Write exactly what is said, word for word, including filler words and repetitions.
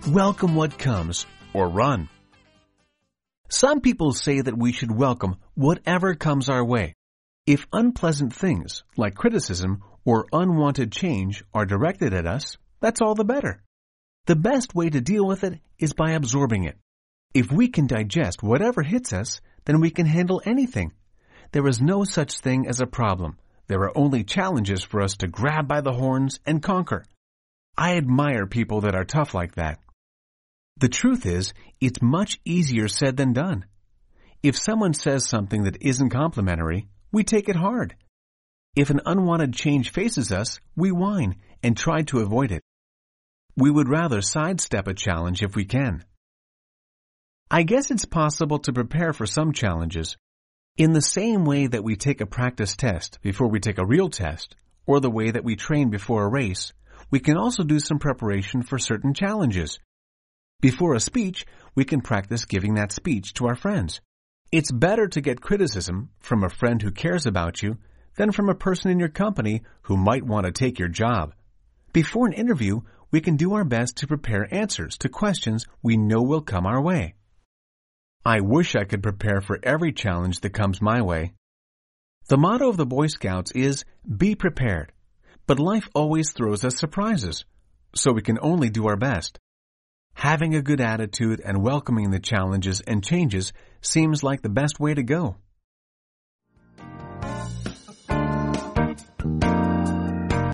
Welcome what comes, or run. Some people say that we should welcome whatever comes our way. If unpleasant things, like criticism or unwanted change, are directed at us, that's all the better. The best way to deal with it is by absorbing it. If we can digest whatever hits us, then we can handle anything. There is no such thing as a problem. There are only challenges for us to grab by the horns and conquer. I admire people that are tough like that. The truth is, it's much easier said than done. If someone says something that isn't complimentary, we take it hard. If an unwanted change faces us, we whine and try to avoid it. We would rather sidestep a challenge if we can. I guess it's possible to prepare for some challenges. In the same way that we take a practice test before we take a real test, or the way that we train before a race, we can also do some preparation for certain challenges. Before a speech, we can practice giving that speech to our friends. It's better to get criticism from a friend who cares about you than from a person in your company who might want to take your job. Before an interview, we can do our best to prepare answers to questions we know will come our way. I wish I could prepare for every challenge that comes my way. The motto of the Boy Scouts is, be prepared. But life always throws us surprises, so we can only do our best. Having a good attitude and welcoming the challenges and changes seems like the best way to go.